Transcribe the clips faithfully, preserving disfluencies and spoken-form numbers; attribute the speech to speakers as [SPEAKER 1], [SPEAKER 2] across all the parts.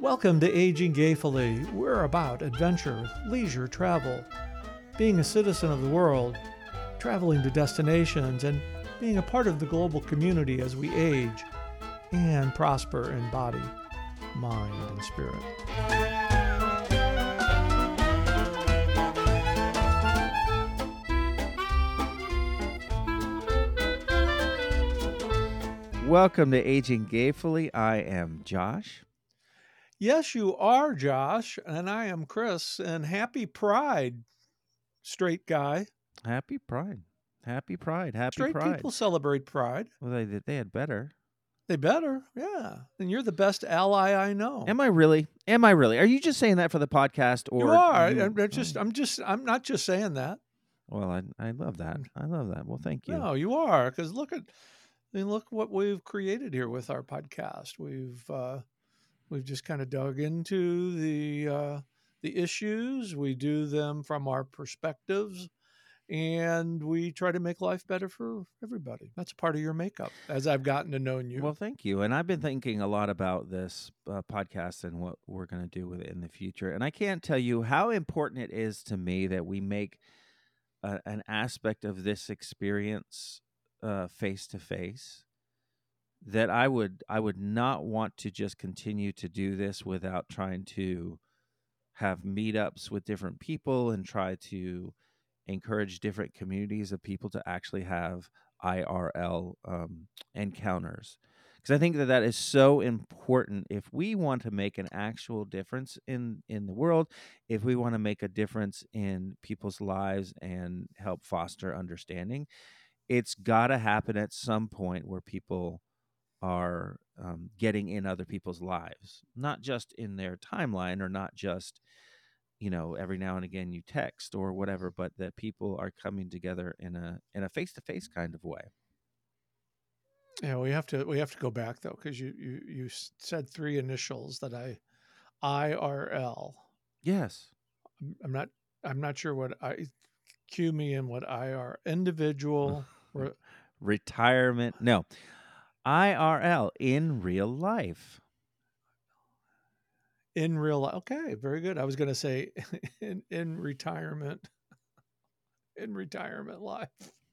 [SPEAKER 1] Welcome to Aging Gayfully. We're about adventure, leisure, travel, being a citizen of the world, traveling to destinations, and being a part of the global community as we age and prosper in body, mind, and spirit.
[SPEAKER 2] Welcome to Aging Gayfully. I am Josh.
[SPEAKER 1] Yes, you are, Josh, and I am Chris, and happy Pride, straight guy.
[SPEAKER 2] Happy Pride. Happy Pride. Happy
[SPEAKER 1] Straight
[SPEAKER 2] Pride.
[SPEAKER 1] people celebrate Pride.
[SPEAKER 2] Well, they they had better.
[SPEAKER 1] They better, yeah. And you're the best ally I know.
[SPEAKER 2] Am I really? Am I really? Are you just saying that for the podcast, or
[SPEAKER 1] you are?
[SPEAKER 2] you-
[SPEAKER 1] I'm just,
[SPEAKER 2] oh.
[SPEAKER 1] I'm just, I'm not just saying that.
[SPEAKER 2] Well, I I love that. I love that. Well, thank you.
[SPEAKER 1] No, you are, because look at, I mean, look what we've created here with our podcast. We've uh, we've just kind of dug into the uh, the issues. We do them from our perspectives, and we try to make life better for everybody. That's a part of your makeup, as I've gotten to know you.
[SPEAKER 2] Well, thank you. And I've been thinking a lot about this uh, podcast and what we're going to do with it in the future. And I can't tell you how important it is to me that we make a, an aspect of this experience uh, face to face. That I would I would not want to just continue to do this without trying to have meetups with different people and try to encourage different communities of people to actually have I R L um, encounters. Because I think that that is so important if we want to make an actual difference in, in the world, if we want to make a difference in people's lives and help foster understanding. It's got to happen at some point where people are um, getting in other people's lives, not just in their timeline or not just, you know, every now and again you text or whatever, but that people are coming together in a in a face-to-face kind of way.
[SPEAKER 1] Yeah, we have to we have to go back though, because you, you you said three initials that I I R L.
[SPEAKER 2] Yes.
[SPEAKER 1] I'm, I'm not I'm not sure what I cue me in what I R individual re,
[SPEAKER 2] Retirement. No. I R L, in real life.
[SPEAKER 1] in real life. Okay, very good. I was going to say in in retirement in retirement life.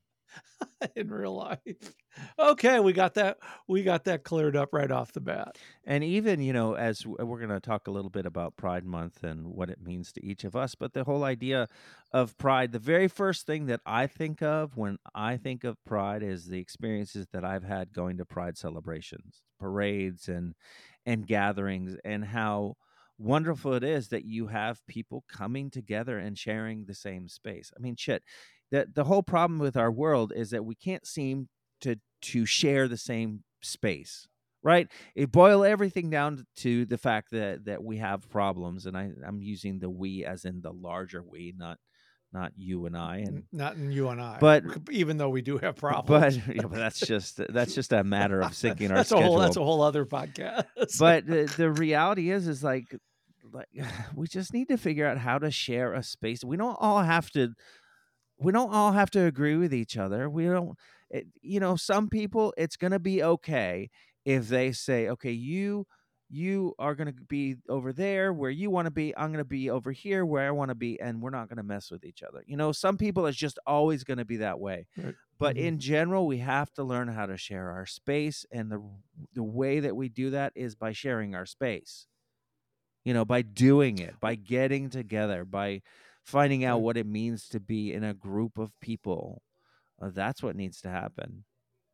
[SPEAKER 1] In real life. Okay, we got that we got that cleared up right off the bat.
[SPEAKER 2] And even, you know, as w- we're going to talk a little bit about Pride Month and what it means to each of us, but the whole idea of Pride, the very first thing that I think of when I think of Pride is the experiences that I've had going to Pride celebrations, parades and and gatherings, and how wonderful it is that you have people coming together and sharing the same space. I mean, shit, the the whole problem with our world is that we can't seem to to share the same space, right? It boil everything down to the fact that that we have problems, and I, I'm using the we as in the larger we, not not you and I, and
[SPEAKER 1] not in you and I,
[SPEAKER 2] but
[SPEAKER 1] even though we do have problems.
[SPEAKER 2] But, yeah, but that's just that's just a matter of syncing our
[SPEAKER 1] that's
[SPEAKER 2] schedule.
[SPEAKER 1] A whole, that's a whole other podcast.
[SPEAKER 2] But the, the reality is, is like, like we just need to figure out how to share a space. We don't all have to. We don't all have to agree with each other. We don't, it, you know, some people, it's going to be okay if they say, okay, you, you are going to be over there where you want to be. I'm going to be over here where I want to be. And we're not going to mess with each other. You know, some people, it's just always going to be that way.
[SPEAKER 1] Right.
[SPEAKER 2] But
[SPEAKER 1] Mm-hmm.
[SPEAKER 2] in general, we have to learn how to share our space. And the, the way that we do that is by sharing our space, you know, by doing it, by getting together, by finding out
[SPEAKER 1] Right.
[SPEAKER 2] what it means to be in a group of people. Uh, that's what needs to happen.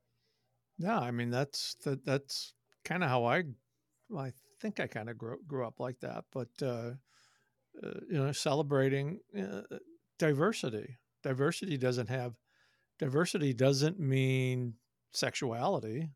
[SPEAKER 1] Yeah, I mean that's that, that's kind of how I, well, I think I kind of grew grew up like that. But uh, uh, you know, celebrating uh, diversity. Diversity doesn't have diversity doesn't mean sexuality,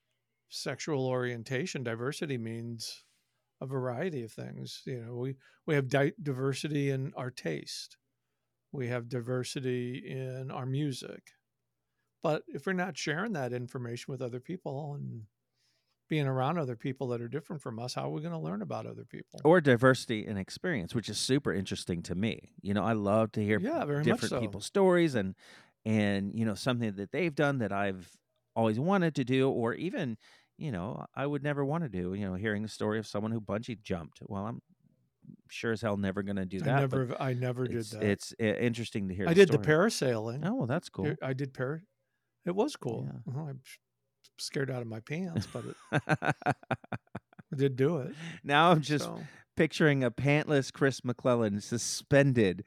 [SPEAKER 1] sexual orientation. Diversity means a variety of things. You know, we we have di- diversity in our taste. We have diversity in our music. But if we're not sharing that information with other people and being around other people that are different from us, how are we going to learn about other people?
[SPEAKER 2] Or diversity in experience, which is super interesting to me. You know, I love to hear
[SPEAKER 1] yeah, very
[SPEAKER 2] different
[SPEAKER 1] much so.
[SPEAKER 2] people's stories and and you know something that they've done that I've always wanted to do, or even you know, I would never want to do. You know, hearing a story of someone who bungee jumped. Well, I'm sure as hell never going to do
[SPEAKER 1] I
[SPEAKER 2] that, but
[SPEAKER 1] never, I never did
[SPEAKER 2] it's
[SPEAKER 1] that.
[SPEAKER 2] it's uh, interesting to hear
[SPEAKER 1] I
[SPEAKER 2] the
[SPEAKER 1] did the
[SPEAKER 2] story.
[SPEAKER 1] parasailing.
[SPEAKER 2] Oh, well, that's
[SPEAKER 1] There-
[SPEAKER 2] cool.
[SPEAKER 1] I did par. It was cool.
[SPEAKER 2] Yeah.
[SPEAKER 1] Well, I'm s- scared out of my pants, but it, I did do it.
[SPEAKER 2] Now I'm just
[SPEAKER 1] So
[SPEAKER 2] picturing a pantless Chris McClellan suspended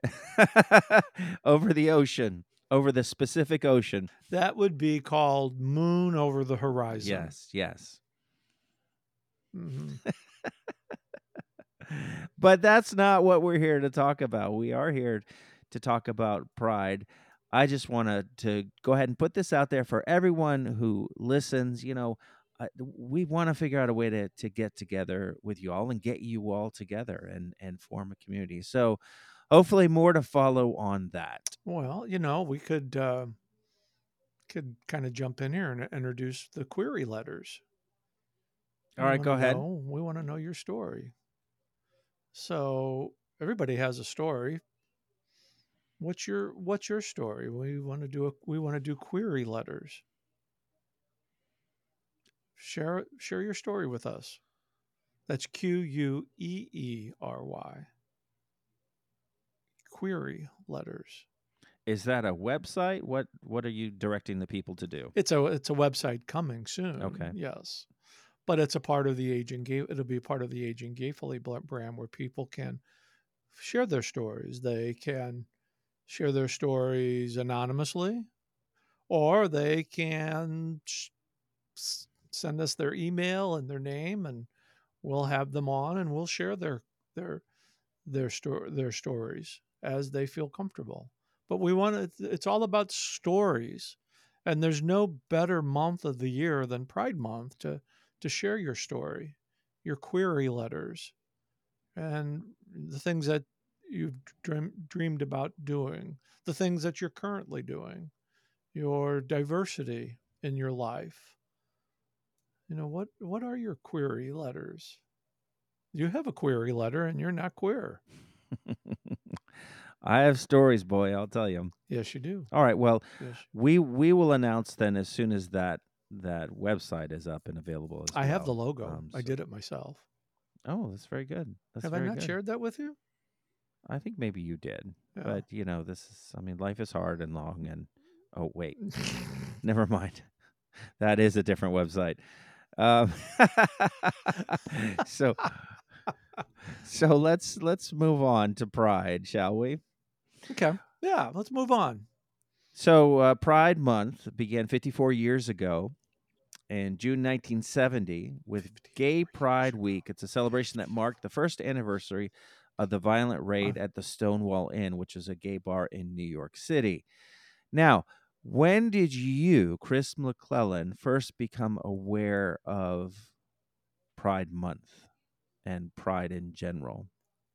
[SPEAKER 2] over the ocean, over the Pacific Ocean.
[SPEAKER 1] that would be called Moon Over the Horizon.
[SPEAKER 2] Yes, yes.
[SPEAKER 1] Mhm.
[SPEAKER 2] But that's not what we're here to talk about. We are here to talk about pride. I just want to to go ahead and put this out there for everyone who listens. You know, uh, we want to figure out a way to to get together with you all and get you all together and and form a community. So, hopefully, more to follow on that.
[SPEAKER 1] Well, you know, we could uh, could kind of jump in here and introduce the query letters.
[SPEAKER 2] All
[SPEAKER 1] We
[SPEAKER 2] right,
[SPEAKER 1] want
[SPEAKER 2] go
[SPEAKER 1] to
[SPEAKER 2] ahead.
[SPEAKER 1] know. We want to know your story. So everybody has a story. What's your What's your story? We want to do a we want to do query letters. Share share your story with us. That's Q U E E R Y. Query letters.
[SPEAKER 2] Is that a website? What What are you directing the people to do?
[SPEAKER 1] It's a it's a website coming soon.
[SPEAKER 2] Okay.
[SPEAKER 1] Yes, but it's a part of the Aging Gay. It'll be part of the Aging Gayfully brand where people can share their stories. They can share their stories anonymously, or they can sh- s- send us their email and their name, and we'll have them on, and we'll share their their their sto- their stories as they feel comfortable. But we want to, it's all about stories. And there's no better month of the year than Pride Month to to share your story, your query letters, and the things that you've dream, dreamed about doing, the things that you're currently doing, your diversity in your life. You know, what what are your query letters? You have a query letter and you're not queer.
[SPEAKER 2] I have stories, boy. I'll tell you.
[SPEAKER 1] Yes, you do.
[SPEAKER 2] All right. Well,
[SPEAKER 1] Yes.
[SPEAKER 2] we we will announce then as soon as that that website is up and available as
[SPEAKER 1] I
[SPEAKER 2] well.
[SPEAKER 1] have the logo.
[SPEAKER 2] Um,
[SPEAKER 1] I
[SPEAKER 2] so-
[SPEAKER 1] did it myself.
[SPEAKER 2] oh, that's very good. That's
[SPEAKER 1] Have I
[SPEAKER 2] very
[SPEAKER 1] not
[SPEAKER 2] good.
[SPEAKER 1] shared that with you?
[SPEAKER 2] I think maybe you did,
[SPEAKER 1] Yeah.
[SPEAKER 2] but you know, this is. I mean, life is hard and long. And oh, wait, never mind. That is a different website. Um, so so let's let's move on to Pride, shall we?
[SPEAKER 1] Okay. Yeah, let's move on.
[SPEAKER 2] So uh, Pride Month began fifty-four years ago in June nineteen seventy with Gay Pride Week. It's a celebration that marked the first anniversary of the violent raid at the Stonewall Inn, which is a gay bar in New York City. Now, when did you, Chris McClellan, first become aware of Pride Month and Pride in general?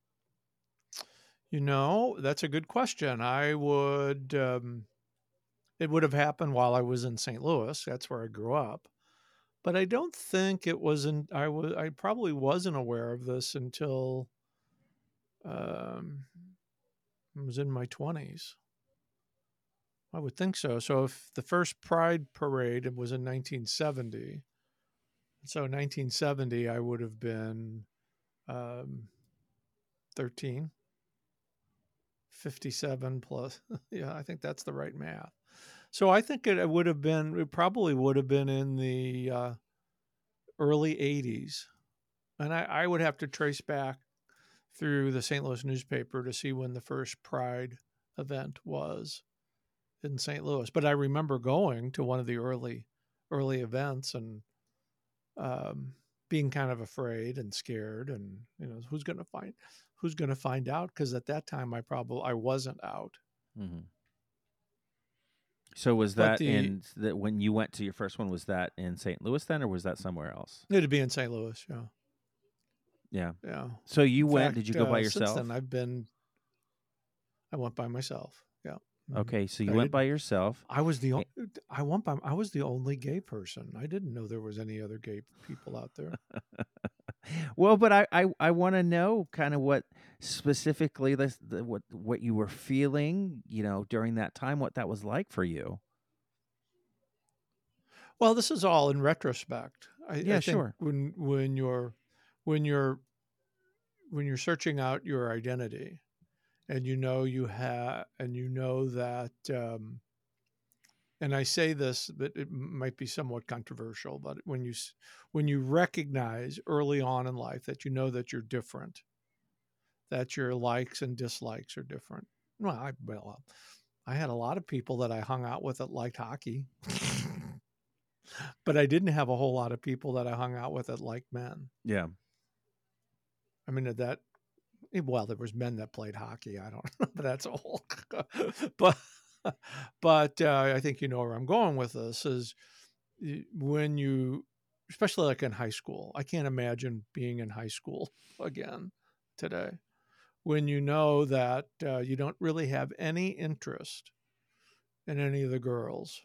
[SPEAKER 1] You know, that's a good question. I would, um, it would have happened while I was in Saint Louis. That's where I grew up. But I don't think it wasn't, I was, I probably wasn't aware of this until um, I was in my twenties. I would think so. So if the first Pride parade was in nineteen seventy, so nineteen seventy, I would have been um, thirteen, fifty-seven plus. Yeah, I think that's the right math. So I think it would have been, it probably would have been in the uh, early eighties. And I, I would have to trace back through the Saint Louis newspaper to see when the first Pride event was in Saint Louis. But I remember going to one of the early, early events and um, being kind of afraid and scared, and you know, who's going to find, who's going to find out? Because at that time, I probably I wasn't out.
[SPEAKER 2] Mm-hmm. So was
[SPEAKER 1] But
[SPEAKER 2] that
[SPEAKER 1] the
[SPEAKER 2] in that when you went to your first one? Was that in Saint Louis then, or was that somewhere else?
[SPEAKER 1] it'd be in Saint Louis, yeah,
[SPEAKER 2] Yeah.
[SPEAKER 1] yeah.
[SPEAKER 2] So you
[SPEAKER 1] In
[SPEAKER 2] went?
[SPEAKER 1] fact,
[SPEAKER 2] Did you go by
[SPEAKER 1] uh, since
[SPEAKER 2] yourself?
[SPEAKER 1] then, I've been. I went by myself. Yeah. Mhm.
[SPEAKER 2] Okay, so you
[SPEAKER 1] I
[SPEAKER 2] went by
[SPEAKER 1] didn't-
[SPEAKER 2] yourself.
[SPEAKER 1] I was the.
[SPEAKER 2] Eh,
[SPEAKER 1] o- I went by. I was the only gay person. I didn't know there was any other gay people out there.
[SPEAKER 2] well, but I I, I want to know kind of what specifically this the, what what you were feeling, you know, during that time, what that was like for you.
[SPEAKER 1] Well, this is all in retrospect. I, I
[SPEAKER 2] Yeah,
[SPEAKER 1] think
[SPEAKER 2] sure.
[SPEAKER 1] when when you're when you're when you're searching out your identity, and you know you have and you know that um, and I say this, but it might be somewhat controversial, but when you when you recognize early on in life that you know that you're different, that your likes and dislikes are different. Well, I well, I had a lot of people that I hung out with that liked hockey, but I didn't have a whole lot of people that I hung out with that liked men.
[SPEAKER 2] Yeah.
[SPEAKER 1] I mean, that well, there was men that played hockey. I don't know, but that's a whole. but but uh, I think you know where I'm going with this is when you, especially like in high school. I can't imagine being in high school again today. When you know that uh, you don't really have any interest in any of the girls,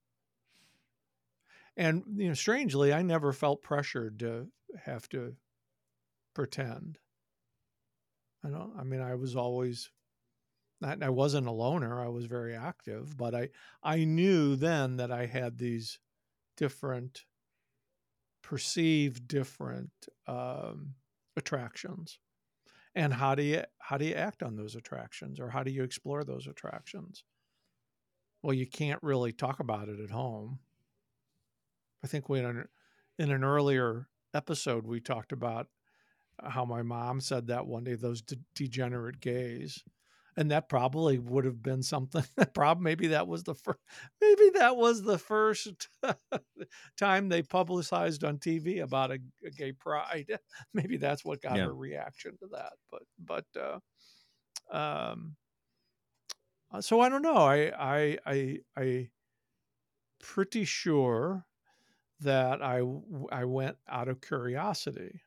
[SPEAKER 1] and you know, strangely, I never felt pressured to have to pretend. I don't. I mean, I was always I wasn't a loner. I was very active, but I I knew then that I had these different perceived different um, attractions. And how do you how do you act on those attractions, or how do you explore those attractions? Well, you can't really talk about it at home. I think we in in an earlier episode we talked about how my mom said that one day, those de- degenerate gays, and that probably would have been something that probably maybe that was the first maybe that was the first time they publicized on T V about a, a gay pride. Maybe that's what got
[SPEAKER 2] Yeah.
[SPEAKER 1] her reaction to that. But but uh, um, so I don't know. I I I I pretty sure that I I went out of curiosity,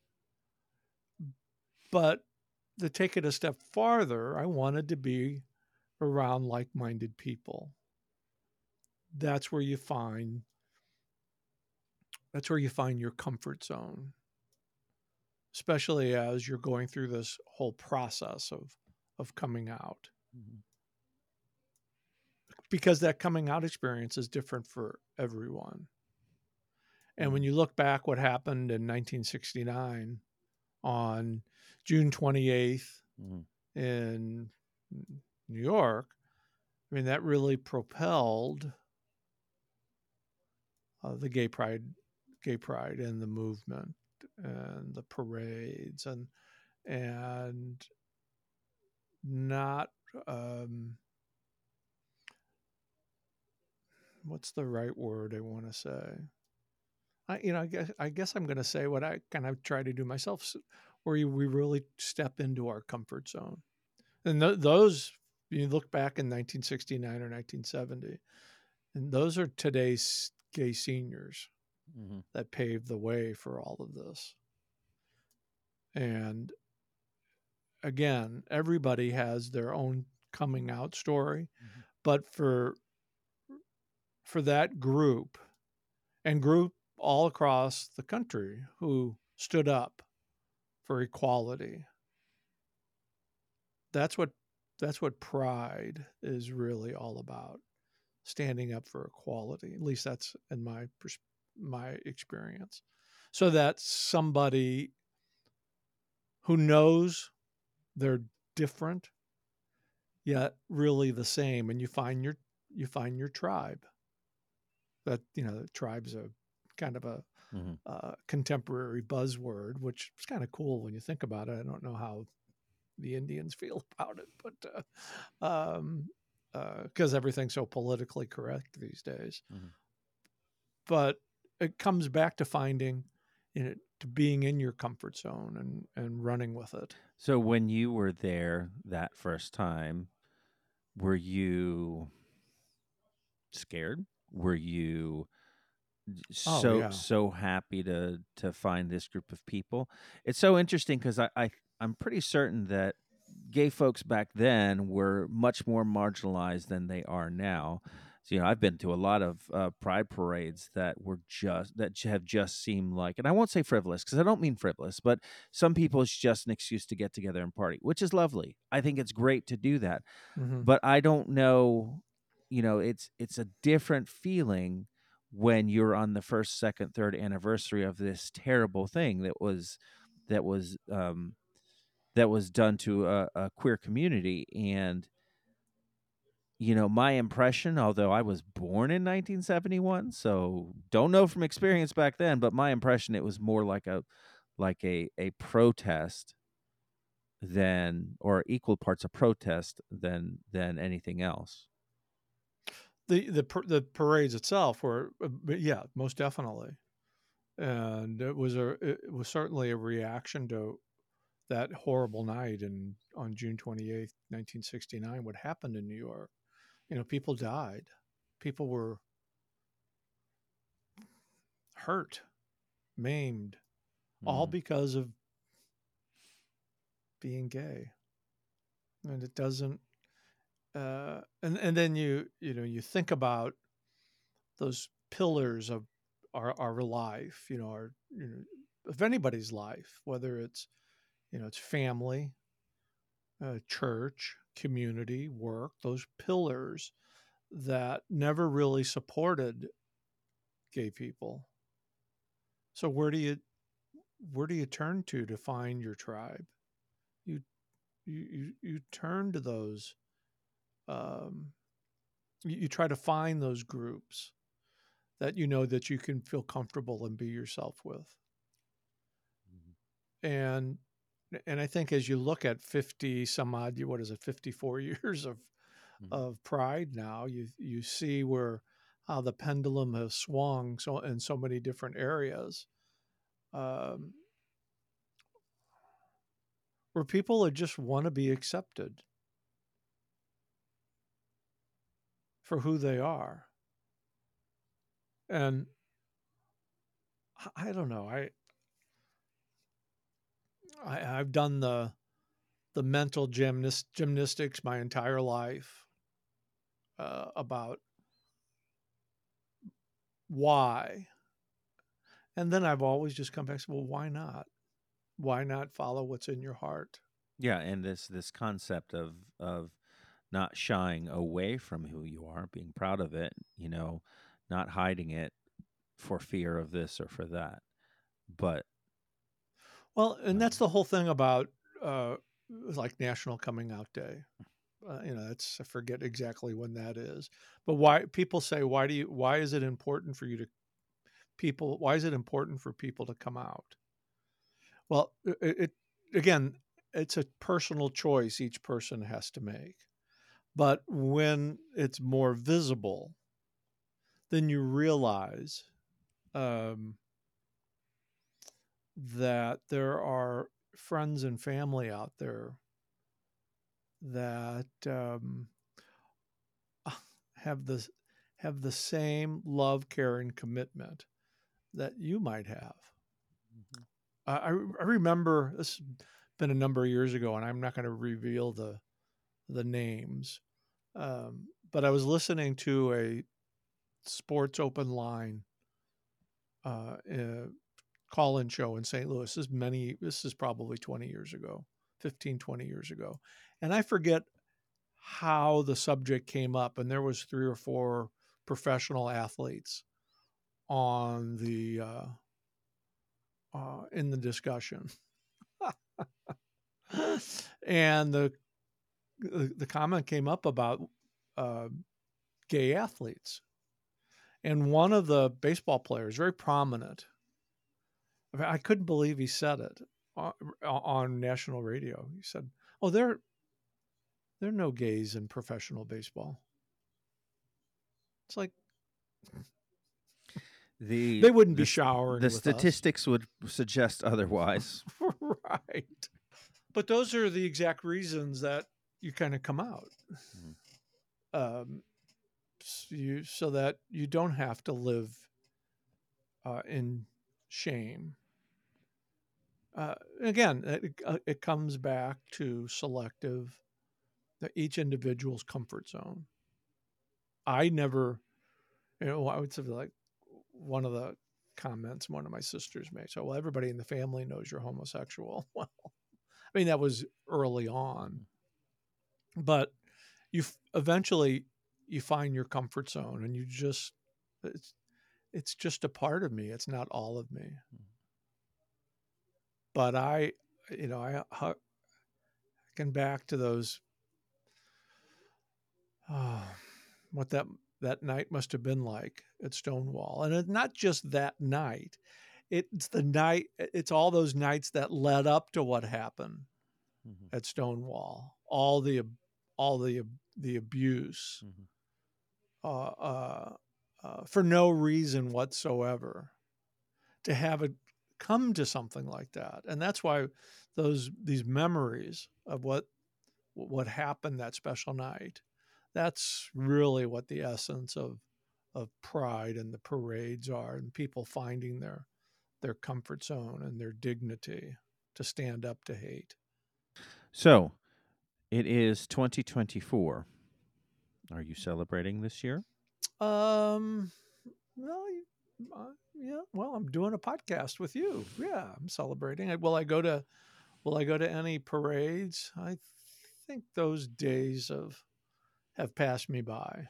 [SPEAKER 1] but to take it a step farther, I wanted to be around like-minded people. That's where you find that's where you find your comfort zone, especially as you're going through this whole process of of coming out.
[SPEAKER 2] Mhm.
[SPEAKER 1] Because that coming out experience is different for everyone. And when
[SPEAKER 2] Mhm.
[SPEAKER 1] you look back what happened in nineteen sixty-nine on June twenty-eighth
[SPEAKER 2] Mhm.
[SPEAKER 1] in New York, I mean that really propelled uh, the gay pride gay pride and the movement and the parades and and not um, what's the right word I want to say. I, you know, I guess I guess I'm going to say what I kind of try to do myself, where we really step into our comfort zone. And th- those, you look back in nineteen sixty-nine or nineteen seventy, and those are today's gay seniors
[SPEAKER 2] Mhm.
[SPEAKER 1] that paved the way for all of this. And again, everybody has their own coming out story,
[SPEAKER 2] Mhm.
[SPEAKER 1] but for for that group and group all across the country who stood up for equality, that's what that's what pride is really all about, standing up for equality. At least that's in my my experience. So that somebody who knows they're different yet really the same, and you find your you find your tribe. That you know, the tribe's a kind of a
[SPEAKER 2] Mhm.
[SPEAKER 1] uh, contemporary buzzword, which is kind of cool when you think about it. I don't know how the Indians feel about it, but uh, um, because uh, everything's so politically correct these days.
[SPEAKER 2] Mhm.
[SPEAKER 1] But it comes back to finding, you know, to being in your comfort zone and and running with it.
[SPEAKER 2] So when you were there that first time, were you scared? Were you
[SPEAKER 1] Oh
[SPEAKER 2] so
[SPEAKER 1] yeah.
[SPEAKER 2] so happy to to find this group of people? It's so interesting because I, I I'm pretty certain that gay folks back then were much more marginalized than they are now. So, you know, I've been to a lot of uh, pride parades that were just that j- have just seemed like, and I won't say frivolous because I don't mean frivolous, but some people it's just an excuse to get together and party, which is lovely. I think it's great to do that,
[SPEAKER 1] Mm-hmm.
[SPEAKER 2] but I don't know, you know, it's it's a different feeling when you're on the first, second, third anniversary of this terrible thing that was that was um, that was done to a, a queer community. And you know, my impression, although I was born in nineteen seventy-one, so don't know from experience back then, but my impression, it was more like a like a a protest than, or equal parts of protest than than anything else.
[SPEAKER 1] The the par- the parades itself were, uh, but yeah, most definitely, and it was a it was certainly a reaction to that horrible night in on June twenty-eighth, nineteen sixty-nine. What happened in New York? You know, people died, people were hurt, maimed, all
[SPEAKER 2] Mm.
[SPEAKER 1] because of being gay. And it doesn't. Uh, and and then you you know you think about those pillars of our our life. You know, our you know, of anybody's life, whether it's you know it's family, uh, church, community, work. Those pillars that never really supported gay people. So where do you where do you turn to to find your tribe? You you you, you turn to those. Um, you, you try to find those groups that you know that you can feel comfortable and be yourself with. And and I think as you look at fifty some odd, what is it, fifty-four years of
[SPEAKER 2] Mhm.
[SPEAKER 1] of pride now, you you see where how the pendulum has swung so in so many different areas, um, where people just want to be accepted for who they are. And I, I don't know, I, I I've done the the mental gymnast gymnastics my entire life, uh, about why. And then I've always just come back to, well, why not? Why not follow what's in your heart?
[SPEAKER 2] Yeah, and this this concept of of not shying away from who you are, being proud of it, you know, not hiding it for fear of this or for that. But
[SPEAKER 1] Well, and
[SPEAKER 2] um,
[SPEAKER 1] that's the whole thing about, uh, like National Coming Out Day. Uh, you know, it's I forget exactly when that is, but why people say why do you why is it important for you to people why is it important for people to come out? Well, it, it again, it's a personal choice each person has to make. But when it's more visible, then you realize, um, that there are friends and family out there that, um, have the have the same love, care, and commitment that you might have.
[SPEAKER 2] Mhm.
[SPEAKER 1] I, I I remember this has been a number of years ago, and I'm not going to reveal the the names, um, but I was listening to a sports open line, uh, uh, call-in show in Saint Louis. This is many. This is probably twenty years ago, fifteen, twenty years ago, and I forget how the subject came up. And there was three or four professional athletes on the uh, uh, in the discussion, and the the comment came up about, uh, gay athletes, and one of the baseball players, very prominent. I, mean, I couldn't believe he said it on, on national radio. He said, "Oh, there there are no gays in professional baseball." It's like
[SPEAKER 2] the
[SPEAKER 1] they wouldn't be
[SPEAKER 2] the st-
[SPEAKER 1] showering
[SPEAKER 2] the
[SPEAKER 1] with us,
[SPEAKER 2] statistics would suggest otherwise.
[SPEAKER 1] right? But those are the exact reasons that you kind of come out.
[SPEAKER 2] Mhm.
[SPEAKER 1] Um, you so that you don't have to live, uh, in shame. Uh, again, it, uh, it comes back to selective, that each individual's comfort zone. I never, you know, I would say like one of the comments one of my sisters made. So, well, everybody in the family knows you're homosexual. Well, I mean, that was early on,
[SPEAKER 2] Mhm.
[SPEAKER 1] but you eventually you find your comfort zone, and you just it's it's just a part of me. It's not all of me. But I, you know, I harken back to those, oh, what that that night must have been like at Stonewall. And it's not just that night. It's the night, it's all those nights that led up to what happened
[SPEAKER 2] Mhm.
[SPEAKER 1] at Stonewall. All the all the the abuse
[SPEAKER 2] Mhm.
[SPEAKER 1] uh, uh, uh, for no reason whatsoever, to have it come to something like that. And that's why those these memories of what what happened that special night, that's really what the essence of of pride and the parades are, and people finding their their comfort zone and their dignity to stand up to hate.
[SPEAKER 2] So it is twenty twenty-four. Are you celebrating this year?
[SPEAKER 1] Um, well, uh, yeah. Well, I'm doing a podcast with you. Yeah, I'm celebrating. Will I go to Will I go to any parades? I think those days of have passed me by.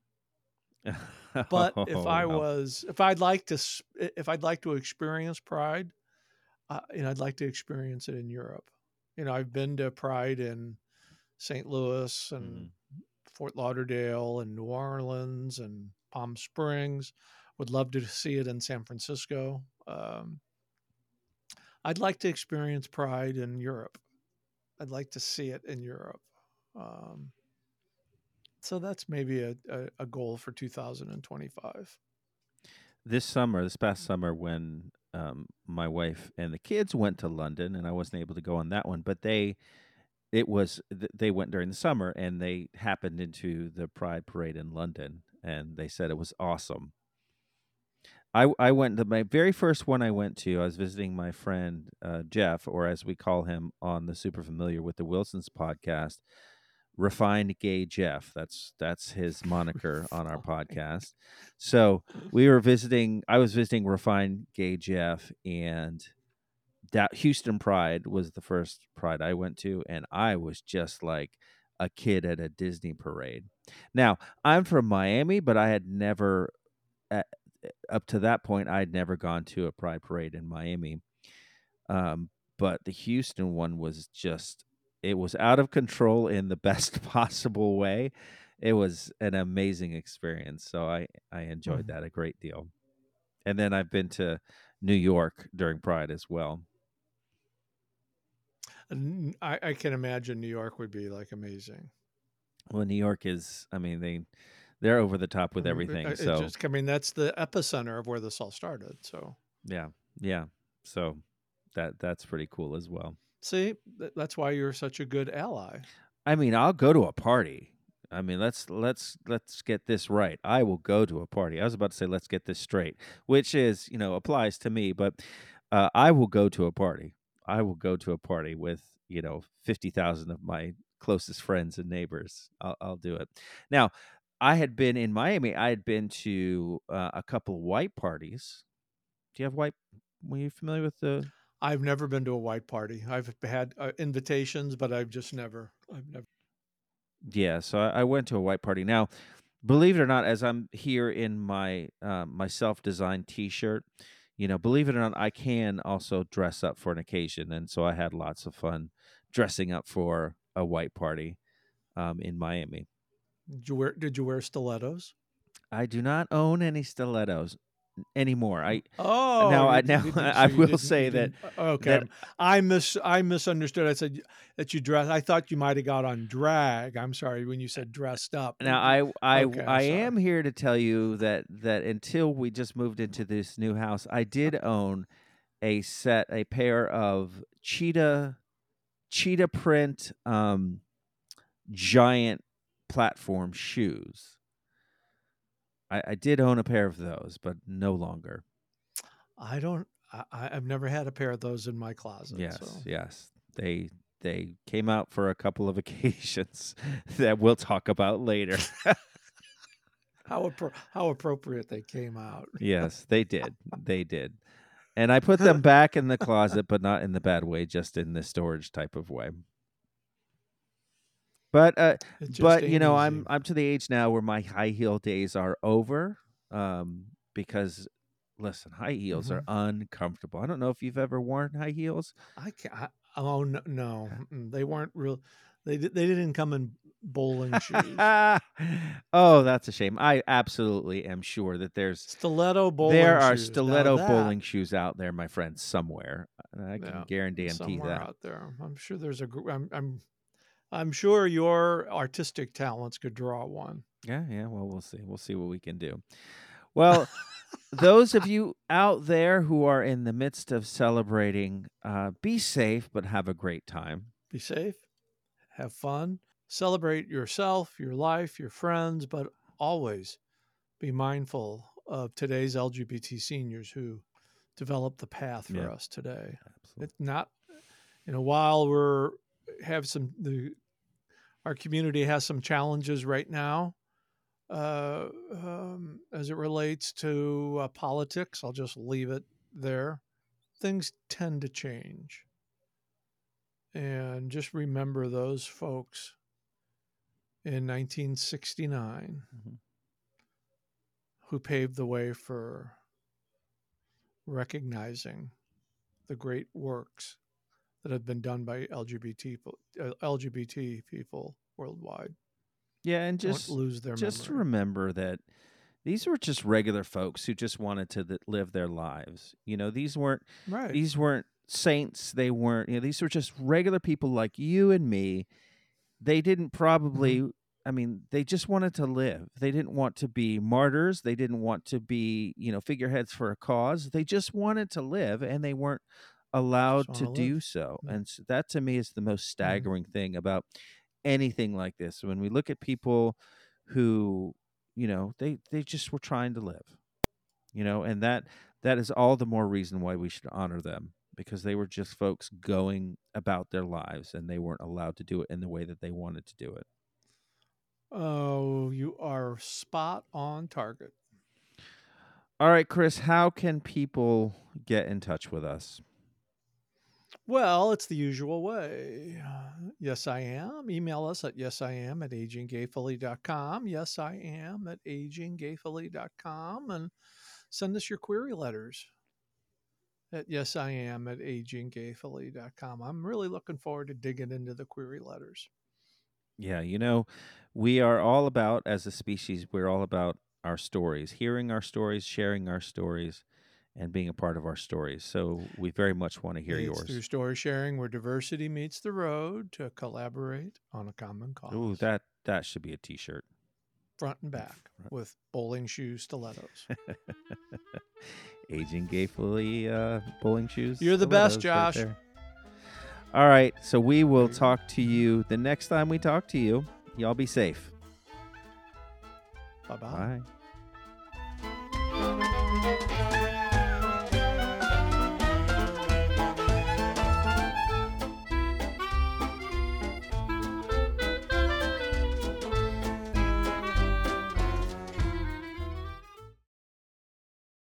[SPEAKER 1] But if
[SPEAKER 2] Oh,
[SPEAKER 1] I
[SPEAKER 2] well.
[SPEAKER 1] was, if I'd like to, if I'd like to experience Pride, uh, you know, I'd like to experience it in Europe. You know, I've been to Pride in Saint Louis and
[SPEAKER 2] Mhm.
[SPEAKER 1] Fort Lauderdale and New Orleans and Palm Springs. Would love to see it in San Francisco. Um, I'd like to experience Pride in Europe. I'd like to see it in Europe. Um, so that's maybe a, a, a goal for two thousand twenty-five.
[SPEAKER 2] This summer, this past summer, when um, my wife and the kids went to London, and I wasn't able to go on that one, but they it was th- they went during the summer, and they happened into the Pride Parade in London, and they said it was awesome. I I went to my very first one I went to. I was visiting my friend uh, Jeff, or as we call him on the Super Familiar with the Wilsons podcast, Refined Gay Jeff. That's that's his moniker on our
[SPEAKER 1] Fine.
[SPEAKER 2] podcast. So we were visiting. I was visiting Refined Gay Jeff, and that Houston Pride was the first Pride I went to, and I was just like a kid at a Disney parade. Now I'm from Miami, but I had never. At, up to that point, I'd never gone to a Pride parade in Miami. Um, but the Houston one was just, it was out of control in the best possible way. It was an amazing experience. So I, I enjoyed
[SPEAKER 1] Mhm.
[SPEAKER 2] that a great deal. And then I've been to New York during Pride as well.
[SPEAKER 1] And I, I can imagine New York would be like amazing.
[SPEAKER 2] Well, New York is, I mean, they, they're over the top
[SPEAKER 1] I
[SPEAKER 2] with
[SPEAKER 1] mean,
[SPEAKER 2] everything.
[SPEAKER 1] it it
[SPEAKER 2] So
[SPEAKER 1] just, I mean, that's the epicenter of where this all started. So,
[SPEAKER 2] yeah, yeah. So that, that's pretty cool as well.
[SPEAKER 1] see, th- that's why you're such a good ally.
[SPEAKER 2] I mean, I'll go to a party. I mean, let's let's let's get this right. I will go to a party. I was about to say let's get this straight, which is, you know, applies to me, but uh, I will go to a party. I will go to a party with, you know, fifty thousand of my closest friends and neighbors. I'll, I'll do it. Now, I had been in Miami. I had been to uh, a couple white parties. Do you have white? Were you familiar with the?
[SPEAKER 1] I've never been to a white party. I've had uh, invitations, but I've just never, I've never.
[SPEAKER 2] Yeah, so I, I went to a white party. Now, believe it or not, as I'm here in my uh, my self designed T shirt, you know, believe it or not, I can also dress up for an occasion, and so I had lots of fun dressing up for a white party um, in Miami.
[SPEAKER 1] Did you wear, did you wear stilettos?
[SPEAKER 2] I do not own any stilettos anymore. I
[SPEAKER 1] Oh,
[SPEAKER 2] now
[SPEAKER 1] you
[SPEAKER 2] I now
[SPEAKER 1] did, did so
[SPEAKER 2] I
[SPEAKER 1] you
[SPEAKER 2] will
[SPEAKER 1] didn't you
[SPEAKER 2] say that
[SPEAKER 1] didn't uh, okay.
[SPEAKER 2] that
[SPEAKER 1] I mis I misunderstood. I said that you dress. I thought you might have got on drag. I'm sorry when you said dressed up.
[SPEAKER 2] now I I
[SPEAKER 1] Okay, I'm
[SPEAKER 2] I
[SPEAKER 1] sorry.
[SPEAKER 2] am here to tell you that that until we just moved into this new house, I did own a set, a pair of cheetah cheetah print um, giant platform shoes. I, I did own a pair of those, but no longer.
[SPEAKER 1] I don't. I, I- I've never had a pair of those in my closet.
[SPEAKER 2] Yes,
[SPEAKER 1] So
[SPEAKER 2] yes, they they came out for a couple of occasions that we'll talk about later.
[SPEAKER 1] how appro- how appropriate they came out.
[SPEAKER 2] Yes, they did. They did. And I put them back in the closet, but not in the bad way, just in the storage type of way. But uh,
[SPEAKER 1] It just
[SPEAKER 2] but you
[SPEAKER 1] ain't
[SPEAKER 2] know, I'm
[SPEAKER 1] easy.
[SPEAKER 2] I'm to the age now where my high heel days are over. Um, because listen, high heels are
[SPEAKER 1] Mhm.
[SPEAKER 2] uncomfortable. I don't know if you've ever worn high heels.
[SPEAKER 1] I can't. I, oh no, no, mm-mm, they weren't real. They di- they didn't come in bowling shoes.
[SPEAKER 2] Oh, that's a shame. I absolutely am sure that there's
[SPEAKER 1] Stiletto
[SPEAKER 2] there
[SPEAKER 1] bowling
[SPEAKER 2] are
[SPEAKER 1] shoes. Now
[SPEAKER 2] stiletto
[SPEAKER 1] that,
[SPEAKER 2] bowling shoes out there, my friend, somewhere. And I can
[SPEAKER 1] yeah,
[SPEAKER 2] guarantee
[SPEAKER 1] somewhere
[SPEAKER 2] that.
[SPEAKER 1] out there. I'm sure there's a. gr- I'm I'm I'm sure your artistic talents could draw one.
[SPEAKER 2] Yeah, yeah. Well, we'll see. We'll see what we can do. Well, those of you out there who are in the midst of celebrating, uh, be safe, but have a great time.
[SPEAKER 1] Be safe, have fun, celebrate yourself, your life, your friends, but always be mindful of today's L G B T seniors who developed the path
[SPEAKER 2] Yeah,
[SPEAKER 1] for us today.
[SPEAKER 2] absolutely.
[SPEAKER 1] It's not, you know, while we're have some the our community has some challenges right now uh, um, as it relates to uh, politics. I'll just leave it there. Things tend to change, and just remember those folks in nineteen sixty-nine
[SPEAKER 2] Mhm.
[SPEAKER 1] who paved the way for recognizing the great works that have been done by L G B T uh, L G B T people worldwide.
[SPEAKER 2] Yeah, and
[SPEAKER 1] Don't
[SPEAKER 2] just
[SPEAKER 1] lose their
[SPEAKER 2] just
[SPEAKER 1] memory.
[SPEAKER 2] remember that these were just regular folks who just wanted to th- live their lives. You know, these weren't
[SPEAKER 1] Right.
[SPEAKER 2] these weren't saints. They weren't. You know, these were just regular people like you and me. They didn't
[SPEAKER 1] Mm-hmm.
[SPEAKER 2] probably. I mean, they just wanted to live. They didn't want to be martyrs. They didn't want to be, you know, figureheads for a cause. They just wanted to live, and they weren't
[SPEAKER 1] Just
[SPEAKER 2] allowed
[SPEAKER 1] want
[SPEAKER 2] to
[SPEAKER 1] to live.
[SPEAKER 2] do so.
[SPEAKER 1] Mm-hmm.
[SPEAKER 2] And s that to me is the most
[SPEAKER 1] Mm-hmm.
[SPEAKER 2] staggering thing about anything like this. When we look at people who, you know, they they just were trying to live, you know, and that that is all the more reason why we should honor them, because they were just folks going about their lives and they weren't allowed to do it in the way that they wanted to do it.
[SPEAKER 1] Oh, you are spot on target.
[SPEAKER 2] All right, Chris, how can people get in touch with us?
[SPEAKER 1] Well, it's the usual way. Yes, I am. Email us at yesiam at aginggayfully dot com. Yes, I am at aginggayfully dot com. And send us your query letters at yesiam at aginggayfully dot com. I'm really looking forward to digging into the query letters.
[SPEAKER 2] Yeah, you know, we are all about, as a species, we're all about our stories, hearing our stories, sharing our stories, and being a part of our stories. So we very much want to hear
[SPEAKER 1] It's through
[SPEAKER 2] yours.
[SPEAKER 1] story sharing where diversity meets the road to collaborate on a common
[SPEAKER 2] Ooh,
[SPEAKER 1] cause.
[SPEAKER 2] that that should be a T-shirt.
[SPEAKER 1] Front and back with bowling shoe stilettos.
[SPEAKER 2] Aging Gayfully uh, bowling shoes.
[SPEAKER 1] You're the best,
[SPEAKER 2] Stilettos right
[SPEAKER 1] Josh.
[SPEAKER 2] there. All right, so we will
[SPEAKER 1] There you go.
[SPEAKER 2] talk to you the next time we talk to you. Y'all be safe.
[SPEAKER 1] Bye-bye.
[SPEAKER 2] Bye.